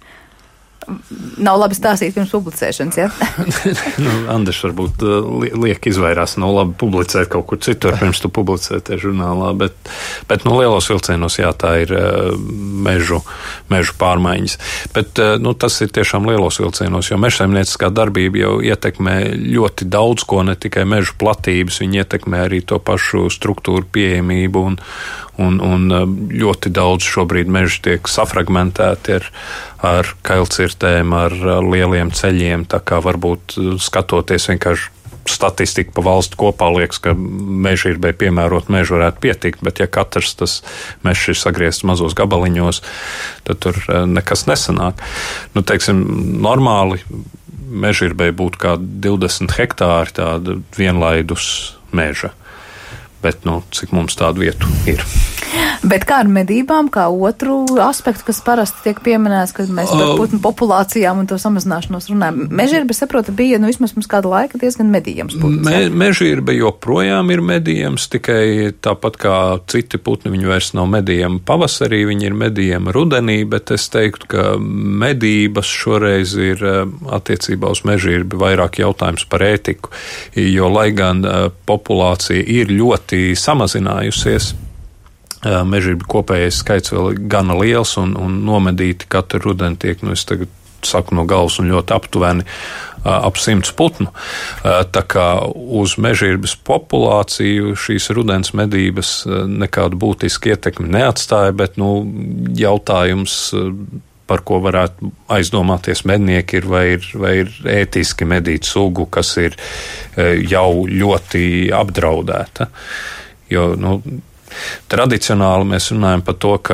Nav labi stāstīt pirms publicēšanas, ja? nu, Andris varbūt liek izvairās, nav labi publicēt kaut kur citur, pirms tu publicētie žurnālā, bet, bet nu, lielos vilcienos, jā, tā ir mežu, mežu pārmaiņas. Bet nu, tas ir tiešām lielos vilcienos, jo mežsaimnieciskā darbība jau ietekmē ļoti daudz ko, ne tikai mežu platības, viņi ietekmē arī to pašu struktūru pieejamību un, un, un ļoti daudz šobrīd meži tiek safragmentēti ar, ar kailcirtēm, ar lieliem ceļiem, tā kā varbūt skatoties vienkārši statistiku pa valstu kopā liekas, ka mežģirbai piemērot mežu varētu pietikt, bet ja katrs tas mežs ir sagriezts mazos gabaliņos, tad tur nekas nesanāk. Nu, teiksim, normāli mežģirbai būtu kā divdesmit hektāri tāda vienlaidus meža, bet, nu, cik mums tādu vietu ir. Bet kā ar medībām, kā otru aspektu, kas parasti tiek pieminēts, kad mēs par putnu populācijām un to samazināšanos runājam? Mežģirbe, saprotu, bija, nu, vismaz pirms kāda laika diezgan medījams putns. Me, mežģirbe joprojām ir medījams, tikai tāpat kā citi putni, viņi vairs nav medījami pavasarī, viņi ir medījami rudenī, bet es teiktu, ka medības šoreiz ir attiecībā uz mežģirbi vairāk jautājums par ētiku, jo lai gan populācija ir ļoti samazinājusies, mežģirbi kopējais skaits vēl gana liels un, un nomedīti katru rudeni tiek, nu es tagad saku no galvas un ļoti aptuveni ap simts putnu. Tā kā uz mežģirbes populāciju šīs rudens medības nekādu būtisku ietekmi neatstāja, bet, nu, jautājums, par ko varētu aizdomāties mednieki, ir vai ir, vai ir ētiski medīt sugu, kas ir jau ļoti apdraudēta. Jo, nu, tradicionāli mēs runājam par to, ka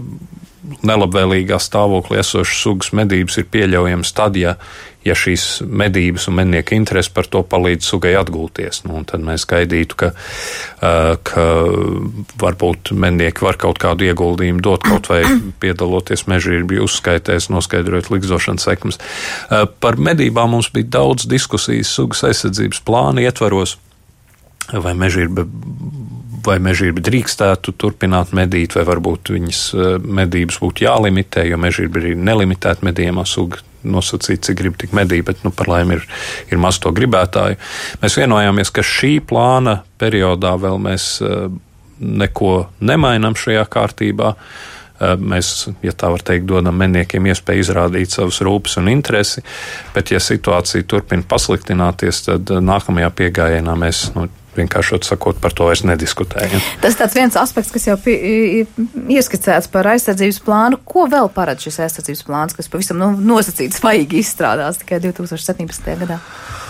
nelabvēlīgā stāvoklī esošas sugas medības ir pieļaujams tad, ja, ja šīs medības un mednieka interesi par to palīdz sugai atgūties. Nu, un tad mēs gaidītu, ka, ka varbūt mednieki var kaut kādu ieguldījumu dot, kaut vai piedaloties mežģirbju uzskaitēs, noskaidrot likstošanas sekmes. Par medībām mums bija daudz diskusijas sugas aizsardzības plāna ietvaros, vai mežģirbe vai mežģirbi drīkstētu turpināt medīt, vai varbūt viņas medības būtu jālimitē, jo mežģirbi ir nelimitēta medījumā suga, nosacīt, cik grib tik medīt, bet, nu, par laimi ir, ir maz to gribētāju. Mēs vienojāmies, ka šī plāna periodā vēl mēs neko nemainam šajā kārtībā. Mēs, ja tā var teikt, dodam medniekiem iespēju izrādīt savas rūpes un interesi, bet ja situācija turpina pasliktināties, tad nākamajā piegājienā mēs, nu, vienkāršot sakot, par to vairs nediskutējam. Tas tāds viens aspekts, kas jau pie, ieskicēts par aizsardzības plānu. Ko vēl paredz šis aizsardzības plāns, kas pavisam, nu, nosacīts svaigi izstrādās tikai divi tūkstoši septiņpadsmitajā gadā?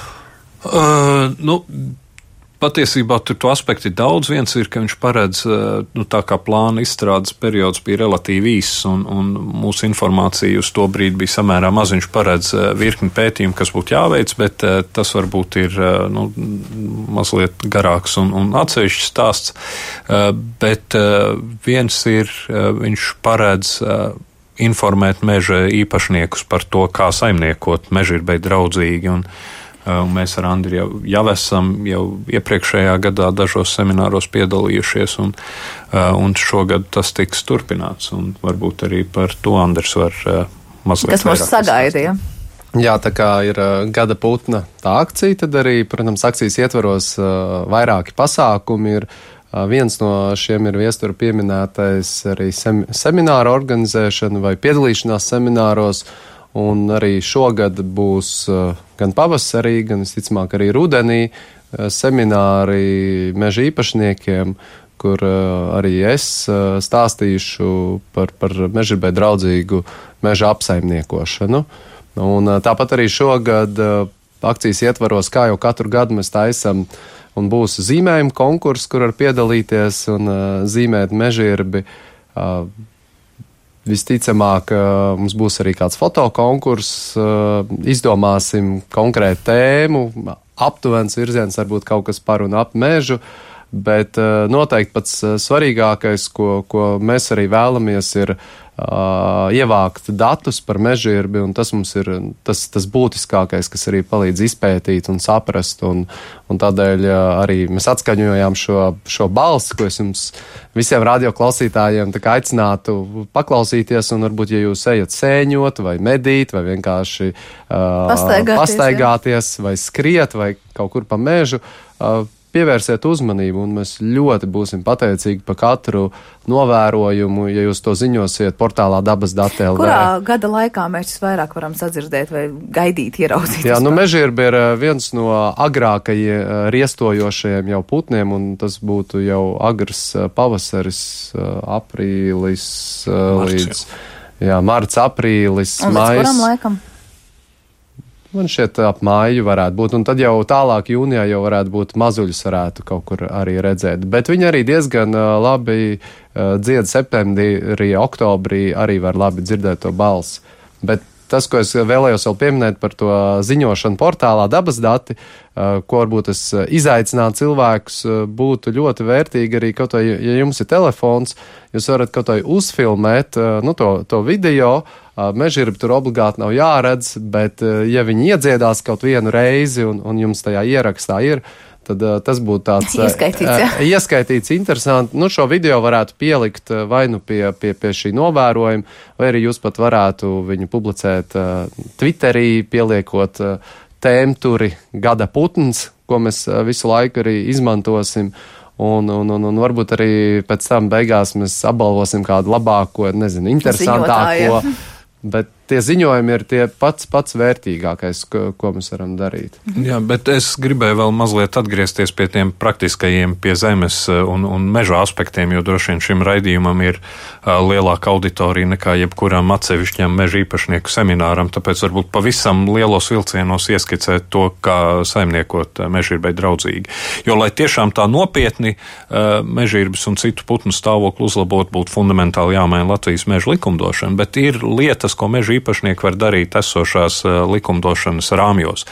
Uh, nu, Patiesībā tur to aspektu ir daudz. Viens ir, ka viņš paredz, nu, tā kā plāna izstrādes periods bija relatīvi īss, un, un mūsu informācija uz to brīdi bija samērā maz. Viņš paredz virkni pētījumu, kas būtu jāveic, bet tas varbūt ir, nu, mazliet garāks un, un atsevišķs stāsts. Bet viens ir, viņš paredz informēt meža īpašniekus par to, kā saimniekot mežģirbei draudzīgi, un Un mēs ar Andri jau, jau esam jau iepriekšējā gadā dažos semināros piedalījušies, un, un šogad tas tiks turpināts. Un varbūt arī par to Andris var mazliet kas mums sagaida, ja? Jā, tā kā ir gada putna tā akcija, tad arī, protams, akcijas ietvaros vairāki pasākumi ir. Viens no šiem ir viestura pieminētais arī sem, semināra organizēšana vai piedalīšanās semināros. Un arī šogad būs gan pavasarī, gan visticamāk arī rudenī semināri meža īpašniekiem, kur arī es stāstīšu par, par mežģirbai draudzīgu meža apsaimniekošanu. Un tāpat arī šogad akcijas ietvaros, kā jau katru gadu mēs taisam, un būs zīmējuma konkurss, kur var piedalīties un zīmēt mežģirbi. Visticamāk, mums būs arī kāds fotokonkurss, izdomāsim konkrētu tēmu, aptuvens virziens, varbūt kaut kas par un ap mežu, bet noteikti pats svarīgākais, ko, ko mēs arī vēlamies, ir uh, ievākt datus par mežģirbi, un tas mums ir tas, tas būtiskākais, kas arī palīdz izpētīt un saprast, un, un tādēļ uh, arī mēs atskaņojām šo, šo balsi, ko es jums visiem radioklausītājiem tā kā aicinātu paklausīties, un varbūt, ja jūs ejat sēņot vai medīt, vai vienkārši uh, pastaigāties, pastaigāties vai skriet, vai kaut kur pa mežu, uh, pievērsiet uzmanību, un mēs ļoti būsim pateicīgi par katru novērojumu, ja jūs to ziņosiet portālā dabas dati L V. Kurā gada laikā mēs vairāk varam sadzirdēt vai gaidīt, ieraudzīt? Jā, nu mežģirbe ir viens no agrākajiem riestojošajiem jau putniem, un tas būtu jau agrs pavasaris, aprīlis Marts, līdz jā, marts, aprīlis, un mais. līdz kuram laikam? Man šķiet ap māju varētu būt, un tad jau tālāk jūnijā jau varētu būt mazuļus varētu kaut kur arī redzēt. Bet viņi arī diezgan labi dzied septembrī, oktobrī arī var labi dzirdēt to balsi. Bet tas, ko es vēlējos vēl pieminēt par to ziņošanu portālā Dabas dati, ko varbūt es izaicinātu cilvēkus, būtu ļoti vērtīgi arī kaut vai, ja jums ir telefons, jūs varat kaut vai uzfilmēt nu, to, to video. Mežģirbi tur obligāti nav jāredz, bet ja viņi iedziedās kaut vienu reizi un, un jums tajā ierakstā ir, tad uh, tas būtu tāds ieskaitīts, uh, ieskaitīts interesanti. Nu, šo video varētu pielikt uh, vai nu pie, pie, pie šī novērojuma, vai arī jūs pat varētu viņu publicēt uh, Twitterī, pieliekot uh, tēmturi gada putns, ko mēs uh, visu laiku arī izmantosim. Un, un, un, un varbūt arī pēc tam beigās mēs apbalvosim kādu labāko, nezinu, interesantāko. Bet tie ziņojumi ir tie pats, pats vērtīgākais, ko, ko mēs varam darīt. Jā, bet es gribēju vēl mazliet atgriezties pie tiem praktiskajiem, pie zemes un, un meža aspektiem, jo droši vien šim raidījumam ir uh, lielāka auditorija nekā jebkuram atsevišķam meža īpašnieku semināram, tāpēc varbūt pavisam lielos vilcienos ieskicēt to, kā saimniekot mežģirbai draudzīgi. Jo, lai tiešām tā nopietni uh, mežģirbas un citu putnu stāvokli uzlabot, būtu fundamentāli jāmaina Latvijas meža likumdošana, bet ir lietas, ko meža īpašnieki var darīt esošās uh, likumdošanas rāmjos.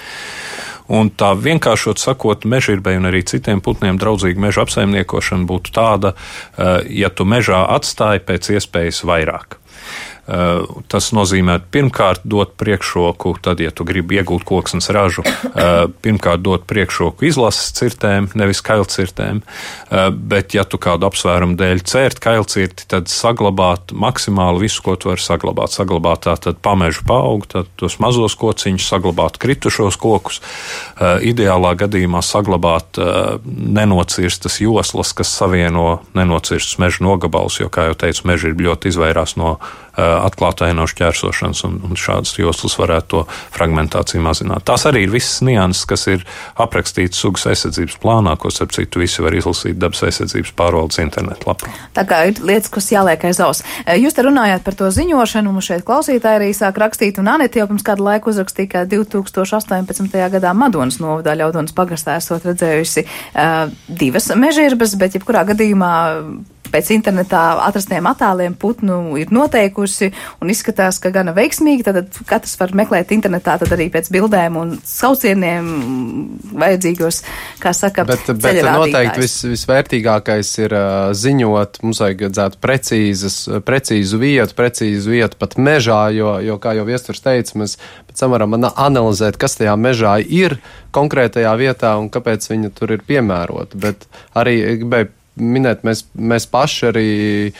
Un tā vienkāršot sakot, mežģirbai un arī citiem putniem draudzīga meža apsaimniekošana būtu tāda, uh, ja tu mežā atstāji pēc iespējas vairāk. Uh, tas nozīmē pirmkārt dot priekšroku, tad, ja tu gribi iegūt koksnes ražu, uh, pirmkārt dot priekšroku izlases cirtēm, nevis kailcirtēm, uh, bet ja tu kādu apsvērumu dēļ cērt kailcirti, tad saglabāt maksimāli visu, ko tu vari saglabāt. Saglabāt tā tad pamežu paaugu, tad tos mazos kociņus, saglabāt kritušos kokus, uh, ideālā gadījumā saglabāt uh, nenocirstas joslas, kas savieno nenocirstas meža nogabalus, jo, kā jau teicu, mežģirbi ļoti izvairās no atklātaino šķērsošanas, un, un šādas joslas varētu to fragmentāciju mazināt. Tās arī ir visas nianses, kas ir aprakstītas sugas aizsardzības plānā, ko, starp citu, visi var izlasīt Dabas aizsardzības pārvaldes internetlapā. Tā kā ir lietas, kas jāliek aiz aus. Jūs te runājāt par to ziņošanu, un šeit klausītāji arī sāk rakstīt, un Anete jau pirms kādu laiku uzrakstīja, ka divi tūkstoši astoņpadsmitajā gadā Madonas novadā Ļaudonas pagastā esot redzējusi uh, divas mežģirbas, bet jebkurā gadījumā pēc internetā atrastiem attēliem putnu ir noteikusi un izskatās, ka gana veiksmīgi, tad katrs var meklēt internetā tad arī pēc bildēm un saucieniem vajadzīgos, kā saka, bet, bet noteikti vis, visvērtīgākais ir uh, ziņot, mums vajadzētu precīzas, precīzu vietu, precīzu vietu pat mežā, jo, jo kā jau Viesturs teica, mēs pēc tam varam analizēt, kas tajā mežā ir konkrētajā vietā un kāpēc viņa tur ir piemērota, bet arī gribēju minēt, mēs, mēs paši arī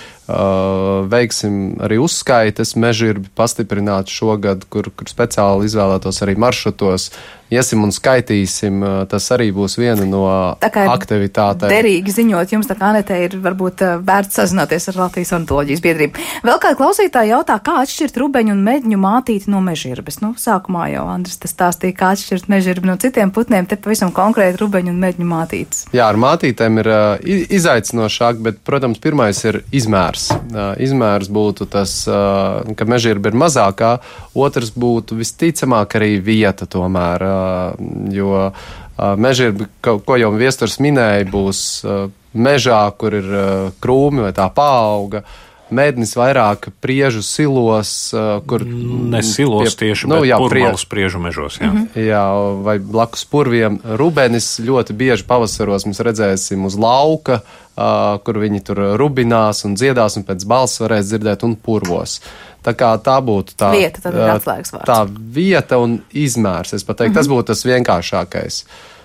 uh, veiksim arī uzskaites mežģirbi pastiprināti šogad, kur, kur speciāli izvēlētos arī maršrutos. Iesim un skaitīsim, tas arī būs viena no aktivitātēm. Derīgi ziņot, jums tā kā Anete ir varbūt vērts sazināties ar Latvijas ornitoloģijas biedrību. Vēl kāda klausītāja jautā, kā atšķirt rubeņu un medņu mātīti no mežģirbes? Nu, sākumā jau Andris tas stāstīja, kā atšķirt mežģirbi no citiem putniem, te pavisam konkrēti rubeņu un medņu mātītes. Jā, ar mātītēm ir uh, izaicinošāk, bet, protams, pirmais ir izmērs. Uh, izmērs būtu tas, uh, ka mežģirba ir mazākā, otrs būtu visticamāk arī vieta tomēr. Uh, jo uh, mežģirbi, ko jau Viesturs minēja, būs uh, mežā, kur ir uh, krūmi vai tā paauga. Mednis vairāk priežu silos, uh, kur... Ne silos pie, tieši, nu, bet jā, purmalus priežu mežos, jā. Mm-hmm. Jā, vai blakus purviem. Rubenis ļoti bieži pavasaros mēs redzēsim uz lauka, uh, kur viņi tur rubinās un dziedās, un pēc balss varēs dzirdēt, un purvos. Tā kā tā būtu tā vieta, tad ir atslēgas vārds. Tā vieta un izmērs, es pat teiktu, mm-hmm. tas būtu tas vienkāršākais.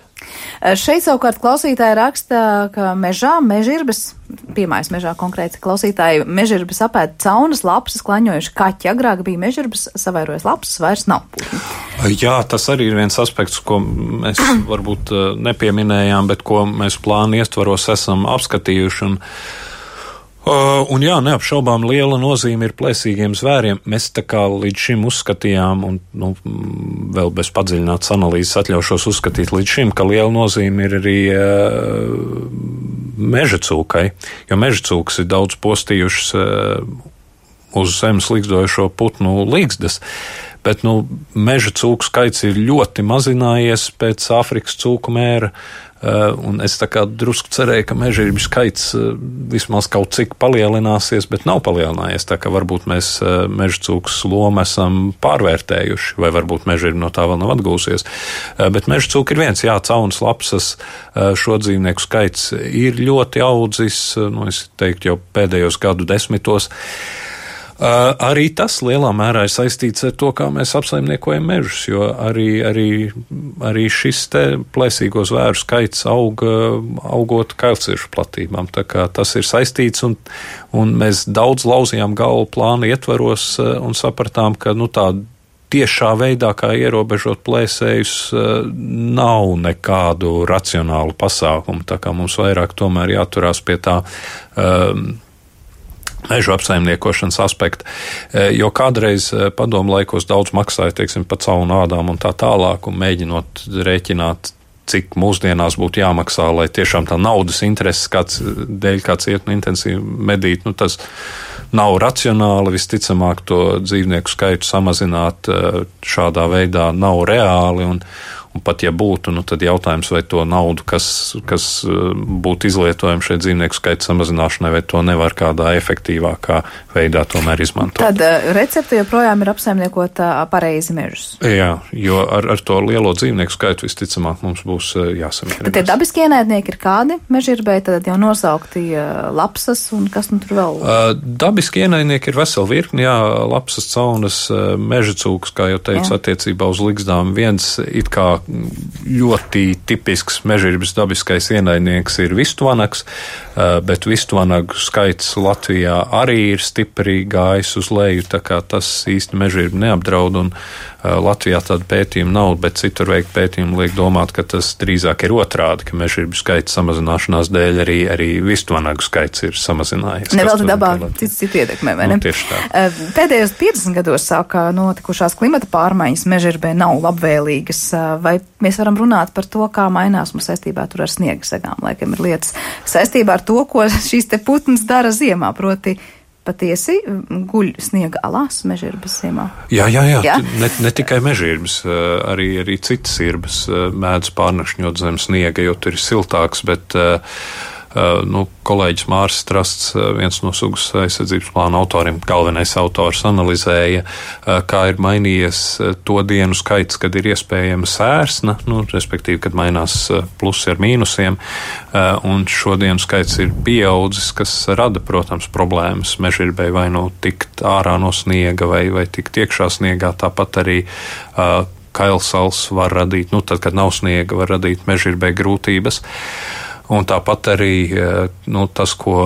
Šeit savukārt klausītāji raksta, ka mežā, mežģirbas, piemērs mežā konkrēti klausītāji, mežģirbas apēd caunas, lapsas, klaņojuši kaķi. Agrāk bija mežģirbas, savairojas lapsas, vairs nav. Jā, tas arī ir viens aspekts, ko mēs varbūt nepieminējām, bet ko mēs plānu iestvaros esam apskatījuši. Un Uh, un jā, neapšaubām liela nozīme ir plēsīgiem zvēriem. Mēs tā kā līdz šim uzskatījām, un nu, vēl bez padziļinātas analīzes atļaušos uzskatīt līdz šim, ka liela nozīme ir arī uh, meža cūkai, jo meža cūkas ir daudz postījušas uh, uz zemes līgzdojošo putnu līgzdas. bet nu, meža cūku skaits ir ļoti mazinājies pēc Āfrikas cūku mēra. Un es tā kā drusku cerēju, ka mežģību skaits vismaz kaut cik palielināsies, bet nav palielinājies. Tā kā varbūt mēs mežģīcūkas lomu esam pārvērtējuši, vai varbūt mežģība no tā vēl nav atgūsies. Bet mežģīcūka ir viens, jā, caunas lapsas šo dzīvnieku skaits ir ļoti audzis, nu es teiktu jau pēdējos gadu desmitos. Uh, arī tas lielā mērā ir saistīts ar to, kā mēs apsaimniekojam mežus, jo arī, arī, arī šis te plēsīgo zvēru skaits aug, augot kailciršu platībām. Tā kā tas ir saistīts, un, un mēs daudz lauzījām galvu plānu ietvaros un sapratām, ka nu, tā tiešā veidā, kā ierobežot plēsējus, nav nekādu racionālu pasākumu. Tā kā mums vairāk tomēr jāturās pie tā um, mežu apsaimniekošanas aspekta, jo kādreiz padomu laikos daudz maksāja, teiksim, pa caunu ādām un tā tālāk, un mēģinot rēķināt, cik mūsdienās būtu jāmaksā, lai tiešām tā naudas intereses kāds dēļ kāds iet un intensīvi medīt, nu tas nav racionāli, visticamāk to dzīvnieku skaitu samazināt šādā veidā nav reāli, un Un pat ja būtu, nu, tad jautājums, vai to naudu, kas, kas būtu izlietojama šeit dzīvnieku skaita samazināšanai, vai to nevar kādā efektīvākā veidā tomēr izmantot. Tad recepte joprojām ir apsaimniekot pareizi mežus. Jā, jo ar, ar to lielo dzīvnieku skaitu visticamāk mums būs jāsamierinās. Tad tie dabiski ienaidnieki ir kādi mežģībai, tad jau nosaukti lapsas un kas nu tur vēl? Uh, dabiski ienaidnieki ir veseli virkni, jā, lapsas, caunas, mežacūkas, kā jau teicu, jā. Attiecībā uz ligzdām viens it kā ļoti tipisks mežģības dabiskais ienaidnieks ir vistvanags, bet vistvanagu skaits Latvijā arī ir stipri gājis uz leju, tā kā tas īsti mežģību neapdraud, un Latvijā tāda pētījuma nav, bet citur veikt pētījumu liek domāt, ka tas drīzāk ir otrādi, ka mežģību skaits samazināšanās dēļ arī, arī vistvanagu skaits ir samazinājies. Nevēl te dabā cits citu ietekmē, vai ne? Nu, tieši tā. Pēdējos piecdesmit gados sākā notikušās klimata pārmaiņas mežģībai nav labvēlīgas, vai mēs varam runāt par to, kā mainās mums saistībā tur ar sniega segām, laikam ir lietas saistībā ar to, ko šīs te putns dara ziemā, proti patiesi guļ sniega alās mežģīrbas ziemā? Jā, jā, jā, jā? Ne, ne tikai mežģīrbas, arī, arī citas irbas mēdz pārnakšņot zem sniega, jo tur ir siltāks, bet nu, kolēģis Māris Strasts, viens no sugas aizsardzības plāna autoriem, galvenais autors, analizēja, kā ir mainījies to dienu skaits, kad ir iespējama sērsna, nu, respektīvi, kad mainās plusi ar mīnusiem, un šo dienu skaits ir pieaudzis, kas rada, protams, problēmas mežģībai vai nu tikt ārā no sniega vai, vai tikt iekšā sniegā, tāpat arī kailsals var radīt, nu, tad, kad nav sniega, var radīt mežģībai grūtības. Un tāpat arī nu, tas, ko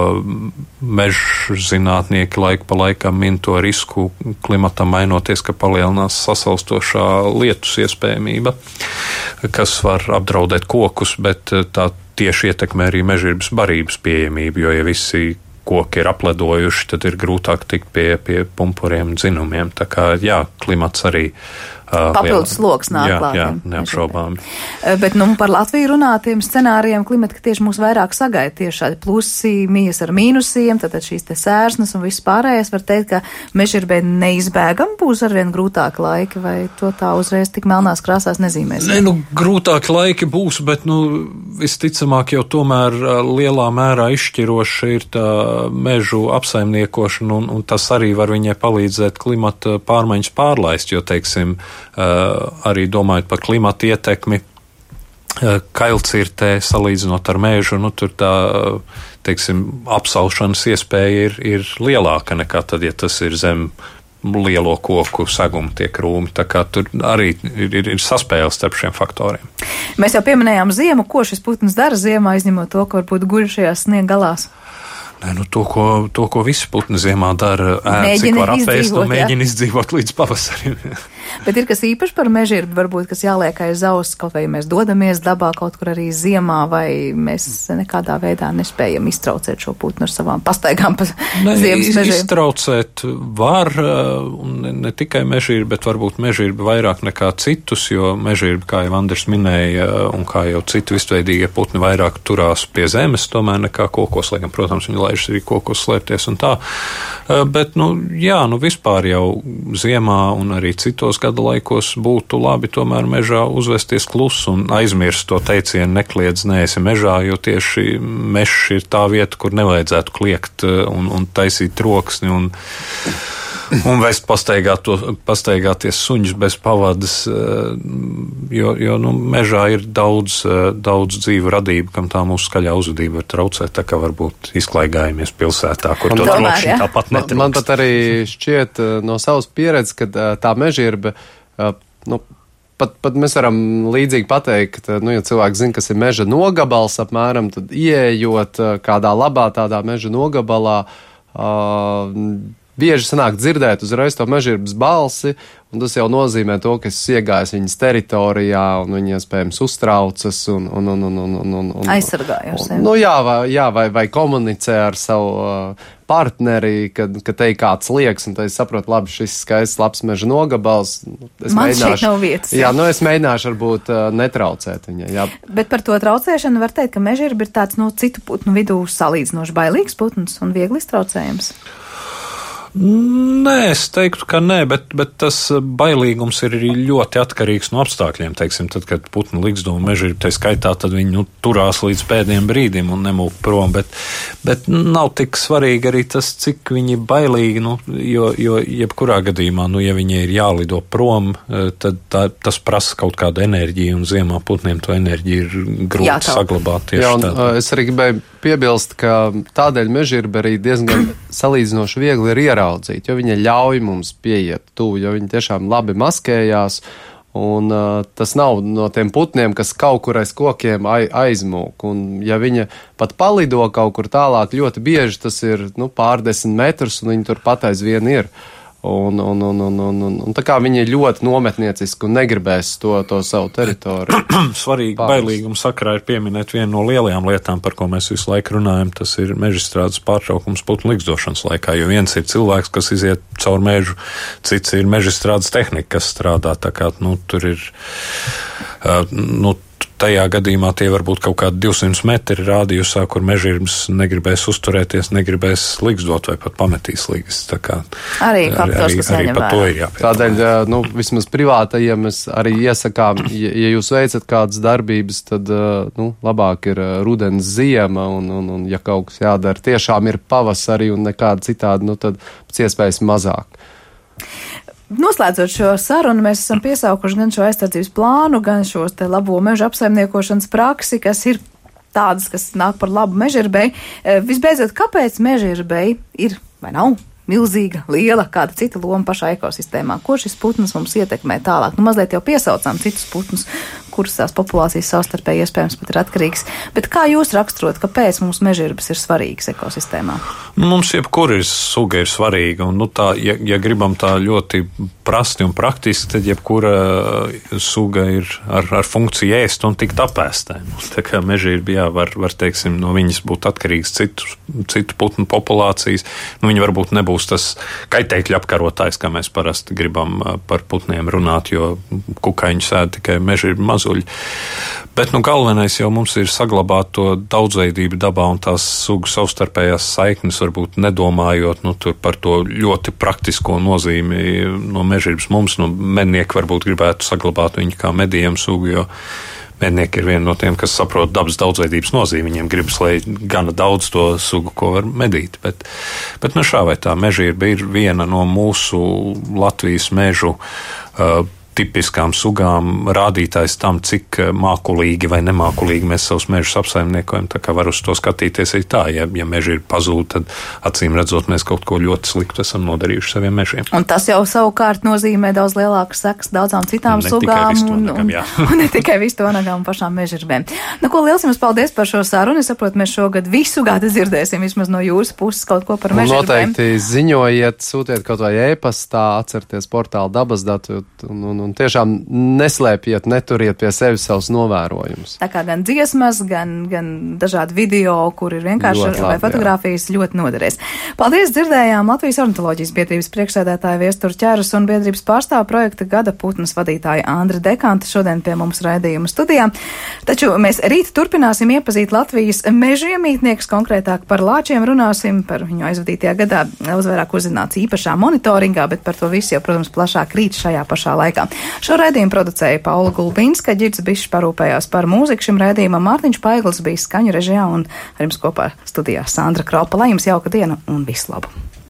meža zinātnieki laiku pa laikam min to risku klimatam mainoties, ka palielinās sasalstošā lietus iespējamība, kas var apdraudēt kokus, bet tā tieši ietekmē arī mežģības barības pieejamību, jo ja visi koki ir apledojuši, tad ir grūtāk tikt pie, pie pumpuriem dzinumiem. Tā kā, jā, klimats arī Uh, papildus sloks nāk klāt. Jā, jā, neapšaubām. Bet, nu, par Latviju runātiem scenārijiem klimata, ka tieši mūs vairāk sagaida tieši šādi plusi, mijas ar mīnusiem, tad šīs te sērsnes un viss pārējais, var teikt, ka mežģībai neizbēgam būs arvien grūtāki laiki, vai to tā uzreiz tik melnās krāsās nezīmēs? Ne, nu, grūtāki laiki būs, bet, nu, visticamāk jau tomēr lielā mērā izšķiroša ir tā mežu apsaimniekošana, un, un tas arī var viņai palīdzēt klimata pārmaiņas pārlaist, jo, teiksim, Uh, arī domājot par klimata ietekmi, uh, kailcirtē salīdzinot ar mežu, nu tur tā, teiksim, apsaušanas iespēja ir, ir lielāka nekā tad, ja tas ir zem lielo koku seguma tie krūmi. Tā kā tur arī ir, ir, ir saspēles starp šiem faktoriem. Mēs jau pieminējām ziemu, ko šis putns dara ziemā, izņemot to, ka varbūt guļ šajās sniega galās. Nē, nu, to, ko, to, ko visi putni ziemā dara, ēd, cik var apēst un mēģina izdzīvot līdz pavasarim. Bet ir kas īpaši par mežģību, varbūt, kas jāliek aiz auss, kaut vai mēs dodamies dabā kaut kur arī ziemā, vai mēs nekādā veidā nespējam iztraucēt šo putnu ar savām pastaigām pa ne, ziemas mežiem. Iztraucēt var, un ne, ne tikai mežģību, bet varbūt mežģību vairāk nekā citus, jo mežģību, kā jau Andris minēja, un kā jau citi visveidīgie putni vairāk turās pie zemes, tomēr nekā kokos, lai gan, protams, viņi laižas arī kokos slēpties un tā. Bet, nu, jā, nu, vispār jau ziemā un arī citos šajos gada laikos būtu labi tomēr mežā uzvesties klusu un aizmirst to teicienu nekliedz neesi mežā, jo tieši mežs ir tā vieta, kur nevajadzētu kliegt un, un taisīt troksni un un vest pastaigāties suņus bez pavadas, jo, jo nu, mežā ir daudz, daudz dzīvu radību, kam tā mūsu skaļā uzvedība var traucēt, tā kā varbūt izklaigājamies pilsētā, kur to trokšņi tāpat netrūkst. Man pat arī šķiet no savas pieredzes, ka tā mežirbe, nu, pat, pat mēs varam līdzīgi pateikt, nu, ja cilvēks zina, kas ir meža nogabals apmēram, tad ieejot kādā labā tādā meža nogabalā, uh, bieži sanāk dzirdēt uzreiz to mežirbas balsi, un tas jau nozīmē to, ka es iegājos viņas teritorijā, un viņi iespējams uztraucas un, un, un, un, un, un, un aizsargāju ar sevi. Nu, jā, vai, jā vai, vai komunicē ar savu uh, partneri, kad, kad te ir kāds liekas, un tad es saprotu, labi, šis skaists labs meža nogabals. Es Man šeit nav vietas. Jā, nu es mēģināšu varbūt uh, netraucēt viņai. Jā. Bet par to traucēšanu var teikt, ka mežirba ir tāds no citu putnu vidū salīdzinoši bailīgs putns un viegli iztraucējams. Nē, es teiktu, ka nē, bet, bet tas bailīgums ir arī ļoti atkarīgs no apstākļiem. Teiksim, tad, kad putni ligzdo mežirbi, tai skaitā, tad viņi nu, turās līdz pēdējiem brīdim un nemūk prom, bet, bet nav tik svarīgi arī tas, cik viņi bailīgi, nu, jo, jo jebkurā gadījumā, nu, ja viņi ir jālido prom, tad tā, tas prasa kaut kādu enerģiju, un ziemā putniem to enerģiju ir grūti Jā, saglabāt. Jā, un, es arī gribēju piebilst, ka tādēļ mežirbi arī diezgan salīdzinoši viegli ir ieraudzīt, jo viņa ļauj mums pieiet tuvu, jo viņi tiešām labi maskējās, un uh, tas nav no tiem putniem, kas kaut kur aiz kokiem aizmūk, un ja viņa pat palido kaut kur tālāk, ļoti bieži tas ir, nu, pārdesmit metrus, un viņi tur pat aizvien ir. Un, un, un, un, un, un, un tā kā viņi ir ļoti nometnieciski un negribēs to, to savu teritoriju. Svarīgi bailīguma sakarā ir pieminēt vienu no lielajām lietām, par ko mēs visu laiku runājam, tas ir mežstrādes pārtraukums putnu ligzdošanas laikā, jo viens ir cilvēks, kas iziet caur mežu, cits ir mežstrādes tehnika, kas strādā, tā kā, nu, tur ir, uh, nu, tajā gadījumā tie var būt kaut kādi divsimt metri rādījusā, kur mežirbs negribēs uzturēties, negribēs ligzdot vai pat pametīs ligas. Tā kā arī faktors, kas arī par to ir jāpietā. Tādēļ, nu, vismaz privātajiem mēs arī iesakām, ja, ja jūs veicat kādas darbības, tad, nu, labāk ir rudens ziema, un, un, un ja kaut kas jādara, tiešām ir pavasarī un nekāda citādi, nu, tad pēc iespējas mazāk. Noslēdzot šo sarunu, mēs esam piesaukuši gan šo aizsardzības plānu, gan šos te labo meža apsaimniekošanas praksi, kas ir tādas, kas nāk par labu mežirbei. Visbeidzot, kāpēc mežirbei ir vai nav milzīga, liela, kāda cita loma pašā ekosistēmā? Ko šis putns mums ietekmē tālāk? Nu, mazliet jau piesaucām citus putnus, kuras tās populācijas savstarpēji iespējams pat ir atkarīgs. Bet kā jūs raksturot, kāpēc mums mežirbas ir svarīgas ekosistēmā? Nu, mums jebkura ir suga ir svarīga, un, nu, tā, ja, ja gribam tā ļoti prasti un praktiski, tad jebkura suga ir ar, ar funkciju ēst un tikt apēstē. Tā kā mežirbi, jā, var, var, teiksim, no viņas būt atkarīgs citu, citu putnu populācijas. Nu, viņi varbūt nebūs tas kaitēkļu apkarotājs, kā mēs parasti gribam par putniem runāt, jo kukaiņus ēd tikai mežirbi mazuļi. Bet, nu, galvenais jau mums ir saglabāt to daudzveidību dabā un tās sugu savstarpējās saiknes, varbūt nedomājot, nu, tur par to ļoti praktisko nozīmi no mežirbas mums, nu, mednieki varbūt gribētu saglabāt viņu kā medījumu sugu, jo mednieki ir viena no tiem, kas saprot dabas daudzveidības nozīmi. Viņiem gribas, lai gana daudz to sugu, ko var medīt. Bet, bet nu, šā vai tā mežirba ir viena no mūsu Latvijas mežu uh, tipiskām sugām, rādītājs tam, cik mākulīgi vai nemākulīgi mēs savus mežus apsaimniekojam. Tā kā var uz to skatīties arī tā. Ja, ja meži ir pazūd, tad acīm redzot, mēs kaut ko ļoti sliktu esam nodarījuši saviem mežiem. Un tas jau savukārt nozīmē daudz lielākas sekas daudzām citām ne sugām un, un, un ne tikai vistonagām un pašām mežirbēm. Nu, ko liels jums paldies par šo sarunu. Es saprotu, mēs šogad visu gadu dzirdēsim vismaz no jūras puses kaut ko par mežirbēm. Noteikti ziņojiet, sūtiet kaut vai e-pastā, atcerieties portālu dabas datu un, un, un un tiešām neslēpiet, neturiet pie sevis savus novērojumus. Tā kā gan dziesmas, gan, gan dažādi video, kur ir vienkārši Ļoti vai labi, fotogrāfijas, jā. Ļoti noderēs. Paldies, dzirdējām Latvijas ornitoloģijas biedrības priekšsēdētāja Viesturu Ķērus un biedrības pārstāvu projekta Gada putnas vadītāja Andra Dekanta šodien pie mums raidījuma studijā. Taču mēs rīt turpināsim iepazīt Latvijas mežu iemītniekus, konkrētāk par lāčiem runāsim, par viņu aizvadītajā gadā daudz vairāk uzzināts īpašā monitoringā, bet par to visu jau, protams, plašāk rīt šajā pašā laikā. Šo raidījumu producēja Paula Gulbinska, Ģirds Bišs parūpējās par mūziku šim raidījumam, Mārtiņš Paiglis bija skaņu režijā un ar jums kopā studijā Sandra Kropa. Lai jums jauka diena un visu labu!